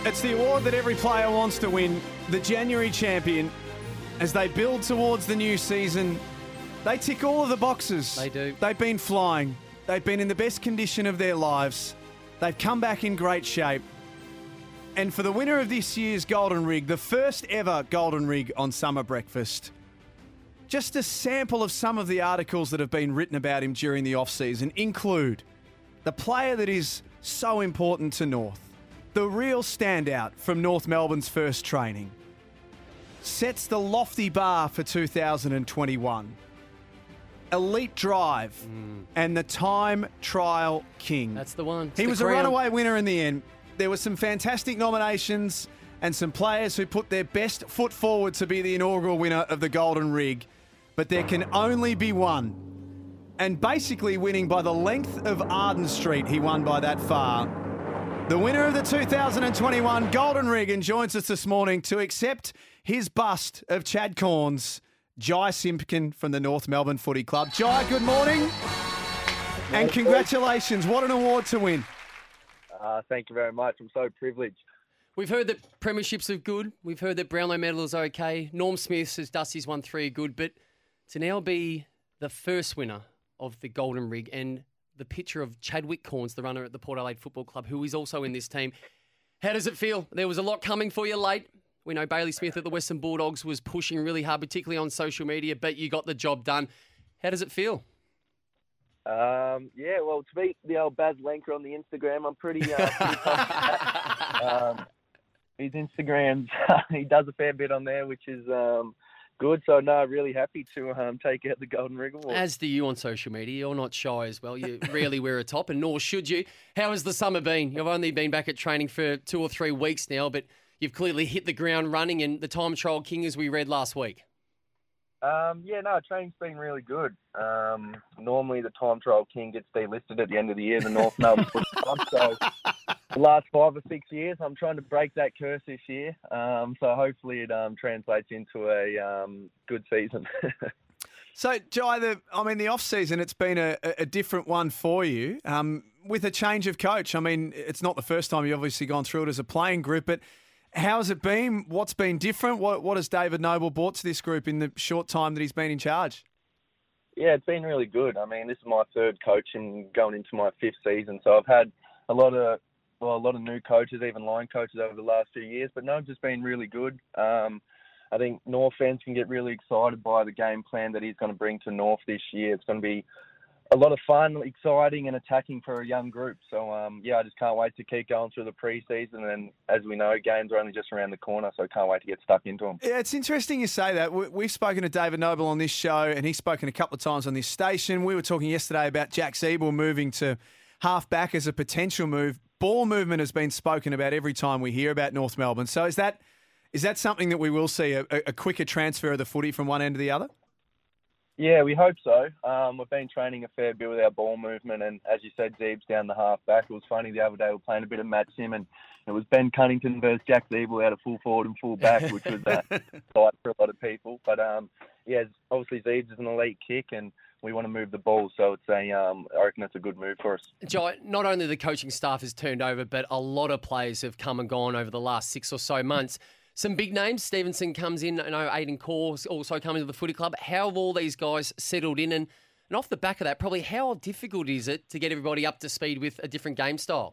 It's the award that every player wants to win, the January champion. As they build towards the new season, they tick all of the boxes. They do. They've been flying. They've been in the best condition of their lives. They've come back in great shape. And for the winner of this year's Golden Rig, the first ever Golden Rig on Summer Breakfast, just a sample of some of the articles that have been written about him during the off-season include the player that is so important to North, the real standout from North Melbourne's first training, sets the lofty bar for 2021, elite drive, and the time trial king. That's the one. He was a runaway winner in the end. There were some fantastic nominations and some players who put their best foot forward to be the inaugural winner of the Golden Rig, but there can only be one. And basically winning by the length of Arden Street, he won by that far. The winner of the 2021 Golden Rig and joins us this morning to accept his bust of Chad Corns, Jai Simpkin from the North Melbourne Footy Club. Jai, good morning. And congratulations. What an award to win. Thank you very much. I'm so privileged. We've heard that premierships are good. We've heard that Brownlow medal is okay. Norm Smith says Dusty's won 3 are good. But to now be the first winner of the Golden Rig and the picture of Chadwick Corns, the runner at the Port Adelaide Football Club, who is also in this team. How does it feel? There was a lot coming for you late. We know Bailey Smith at the Western Bulldogs was pushing really hard, particularly on social media, but you got the job done. How does it feel? Yeah, well, to beat the old Baz Lenker on the Instagram, I'm pretty his Instagrams, he does a fair bit on there, which is good. So, no, really happy to take out the Golden Rig Award. As do you on social media. You're not shy as well. You rarely wear a top, and nor should you. How has the summer been? You've only been back at training for 2 or 3 weeks now, but you've clearly hit the ground running and the time trial king, as we read last week. Training's been really good. Normally the time trial king gets delisted at the end of the year, the North Melbourne Footy Club. So the last 5 or 6 years, I'm trying to break that curse this year. So hopefully it translates into a good season. So, Jai, the off-season, it's been a different one for you with a change of coach. I mean, it's not the first time you've obviously gone through it as a playing group, but how has it been? What's been different? What has David Noble brought to this group in the short time that he's been in charge? Yeah, it's been really good. I mean, this is my 3rd coach and going into my 5th season. So I've had a lot of new coaches, even line coaches over the last few years, but no, just been really good. I think North fans can get really excited by the game plan that he's going to bring to North this year. It's going to be a lot of fun, exciting and attacking for a young group. So, I just can't wait to keep going through the pre-season. And as we know, games are only just around the corner, so I can't wait to get stuck into them. Yeah, it's interesting you say that. We've spoken to David Noble on this show, and he's spoken a couple of times on this station. We were talking yesterday about Jack Ziebell moving to half-back as a potential move. Ball movement has been spoken about every time we hear about North Melbourne. So is that something that we will see, a quicker transfer of the footy from one end to the other? Yeah, we hope so. We've been training a fair bit with our ball movement, and as you said, Zeeb's down the half-back. It was funny the other day we were playing a bit of match sim, and it was Ben Cunnington versus Jack Ziebell out of full forward and full back, which was tight for a lot of people. But, obviously Zeeb's is an elite kick, and we want to move the ball, so it's I reckon it's a good move for us. Jai, not only the coaching staff has turned over, but a lot of players have come and gone over the last 6 or so months. Some big names. Stevenson comes in. I know Aidan Corr's also coming to the footy club. How have all these guys settled in? And off the back of that, probably how difficult is it to get everybody up to speed with a different game style?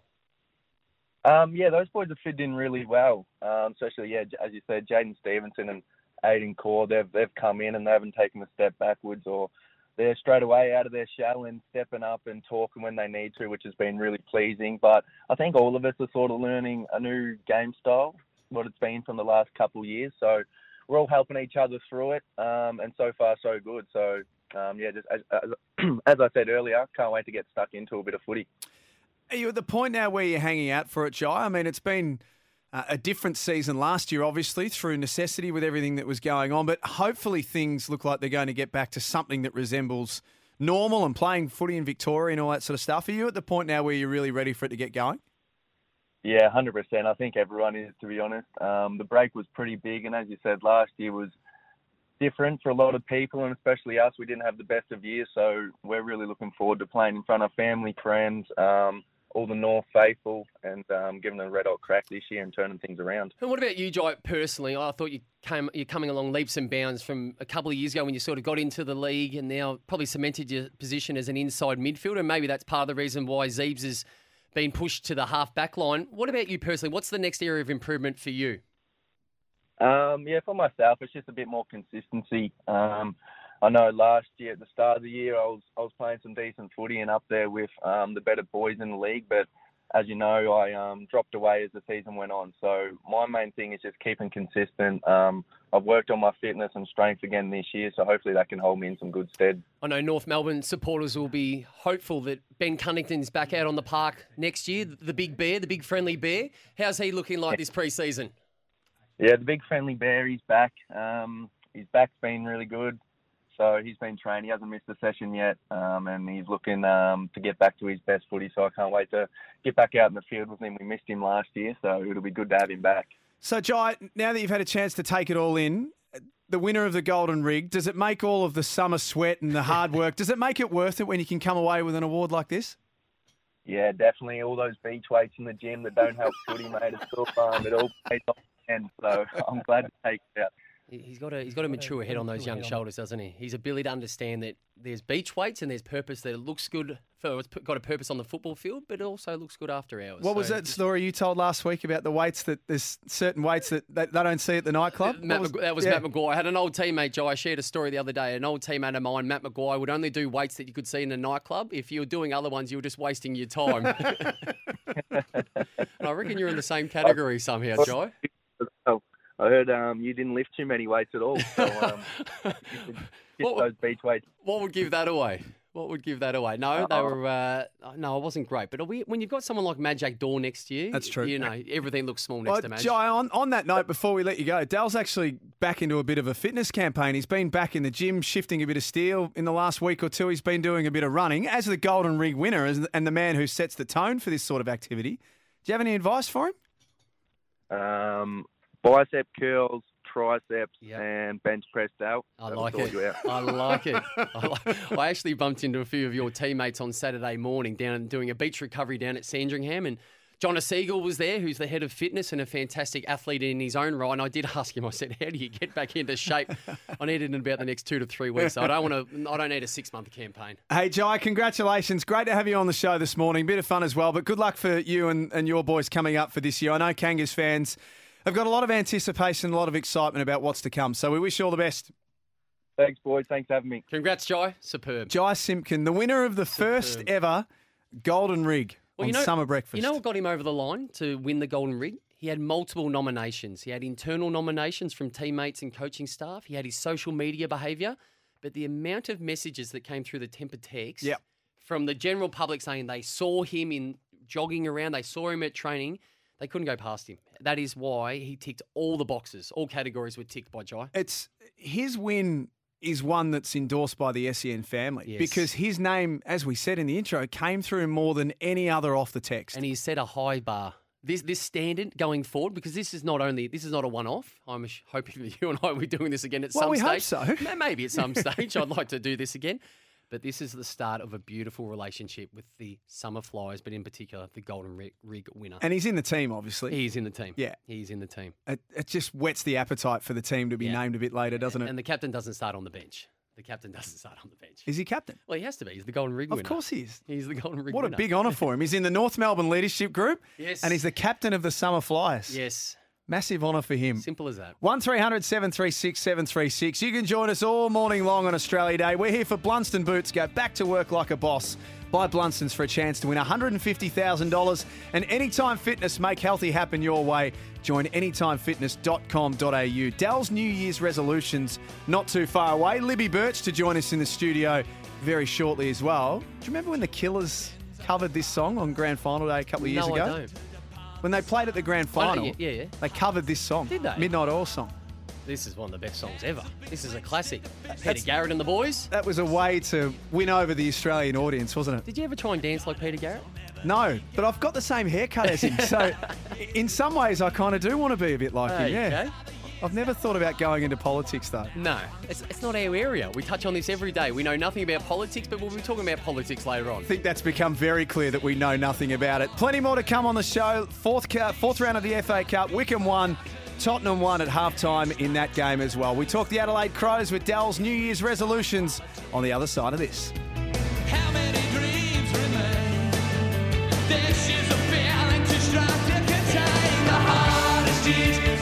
Those boys have fit in really well. Especially, as you said, Jaden Stevenson and Aidan Corr, they've come in and they haven't taken a step backwards, or they're straight away out of their shell and stepping up and talking when they need to, which has been really pleasing. But I think all of us are sort of learning a new game style, what it's been from the last couple of years. So we're all helping each other through it, and so far so good. So, just as I said earlier, can't wait to get stuck into a bit of footy. Are you at the point now where you're hanging out for it, Jai? I mean, it's been a different season last year, obviously, through necessity with everything that was going on, but hopefully things look like they're going to get back to something that resembles normal and playing footy in Victoria and all that sort of stuff. Are you at the point now where you're really ready for it to get going? Yeah, 100%. I think everyone is, to be honest. The break was pretty big, and as you said, last year was different for a lot of people, and especially us. We didn't have the best of years, so we're really looking forward to playing in front of family, friends, all the North faithful and giving them a red hot crack this year and turning things around. And what about you, Jai, personally? I thought you're coming along leaps and bounds from a couple of years ago when you sort of got into the league and now probably cemented your position as an inside midfielder. And maybe that's part of the reason why Zeebs has been pushed to the half-back line. What about you personally? What's the next area of improvement for you? For myself, it's just a bit more consistency. I know last year, at the start of the year, I was playing some decent footy and up there with the better boys in the league. But as you know, I dropped away as the season went on. So my main thing is just keeping consistent. I've worked on my fitness and strength again this year, so hopefully that can hold me in some good stead. I know North Melbourne supporters will be hopeful that Ben Cunnington's back out on the park next year, the big bear, the big friendly bear. How's he looking like this pre-season? Yeah, the big friendly bear, he's back. His back's been really good. So he's been trained. He hasn't missed a session yet, and he's looking to get back to his best footy. So I can't wait to get back out in the field with him. We missed him last year, so it'll be good to have him back. So, Jai, now that you've had a chance to take it all in, the winner of the Golden Rig, does it make all of the summer sweat and the hard work, does it make it worth it when you can come away with an award like this? Yeah, definitely. All those beach weights in the gym that don't help footy, mate, it's still it all pays off the end. So I'm glad to take it out. He's got a mature head on those young shoulders, doesn't he? His ability to understand that there's beach weights and there's purpose that it looks good it's got a purpose on the football field, but it also looks good after hours. What was that story you told last week about the weights that there's certain weights that they don't see at the nightclub? That was Matt Maguire. I had an old teammate, Jai. I shared a story the other day. An old teammate of mine, Matt Maguire, would only do weights that you could see in a nightclub. If you were doing other ones, you were just wasting your time. And I reckon you're in the same category somehow, Jai. I heard you didn't lift too many weights at all. So those beach weights. What would give that away? No, they were. No, it wasn't great. But when you've got someone like Majak Daw next to you, that's true. You know, everything looks small next to Majak. Jai, on that note, before we let you go, Dale's actually back into a bit of a fitness campaign. He's been back in the gym, shifting a bit of steel in the last week or two. He's been doing a bit of running. As the Golden Rig winner and the man who sets the tone for this sort of activity, do you have any advice for him? Bicep curls, triceps, and bench press, Dale. I like it. I actually bumped into a few of your teammates on Saturday morning down doing a beach recovery down at Sandringham, and John Siegel was there, who's the head of fitness and a fantastic athlete in his own right. And I did ask him, I said, how do you get back into shape? I need it in about the next 2 to 3 weeks. So I don't need a 6-month campaign. Hey, Jai, congratulations. Great to have you on the show this morning. Bit of fun as well, but good luck for you and your boys coming up for this year. I know Kangas fans have got a lot of anticipation, a lot of excitement about what's to come. So we wish you all the best. Thanks, boys. Thanks for having me. Congrats, Jai. Superb. Jai Simpkin, the winner of the first ever Golden Rig on Summer Breakfast. You know what got him over the line to win the Golden Rig? He had multiple nominations. He had internal nominations from teammates and coaching staff. He had his social media behaviour. But the amount of messages that came through the temper text from the general public saying they saw him in jogging around, they saw him at training, they couldn't go past him. That is why he ticked all the boxes. All categories were ticked by Jai. His win is one that's endorsed by the SEN family because his name, as we said in the intro, came through more than any other off the text. And he's set a high bar. This standard going forward, because this is not a one-off. I'm hoping that you and I will be doing this again at some stage. Well, we hope so. Maybe at some stage. I'd like to do this again. But this is the start of a beautiful relationship with the Summer Flyers, but in particular, the Golden Rig winner. And he's in the team, obviously. He's in the team. Yeah. He's in the team. It just whets the appetite for the team to be named a bit later, doesn't it? And the captain doesn't start on the bench. Is he captain? Well, he has to be. He's the Golden Rig winner. Of course he is. He's the Golden Rig winner. What a big honour for him. He's in the North Melbourne Leadership Group. Yes. And he's the captain of the Summer Flyers. Yes. Massive honour for him. Simple as that. 1300 736 736. You can join us all morning long on Australia Day. We're here for Blunston Boots. Go back to work like a boss. Buy Blunstons for a chance to win $150,000. And Anytime Fitness, make healthy happen your way. Join anytimefitness.com.au. Dal's New Year's resolutions not too far away. Libby Birch to join us in the studio very shortly as well. Do you remember when the Killers covered this song on Grand Final Day a couple of years ago? No, I don't. When they played at the Grand Final, they covered this song. Did they? Midnight Oil Song. This is one of the best songs ever. This is a classic. Peter Garrett and the boys. That was a way to win over the Australian audience, wasn't it? Did you ever try and dance like Peter Garrett? No, but I've got the same haircut as him. So in some ways, I kind of do want to be a bit like him, yeah. I've never thought about going into politics, though. No, it's not our area. We touch on this every day. We know nothing about politics, but we'll be talking about politics later on. I think that's become very clear that we know nothing about it. Plenty more to come on the show. Fourth round of the FA Cup. Wickham won. Tottenham won at halftime in that game as well. We talk the Adelaide Crows with Dell's New Year's resolutions on the other side of this. How many dreams remain? This is a feeling too strong to contain. The hardest years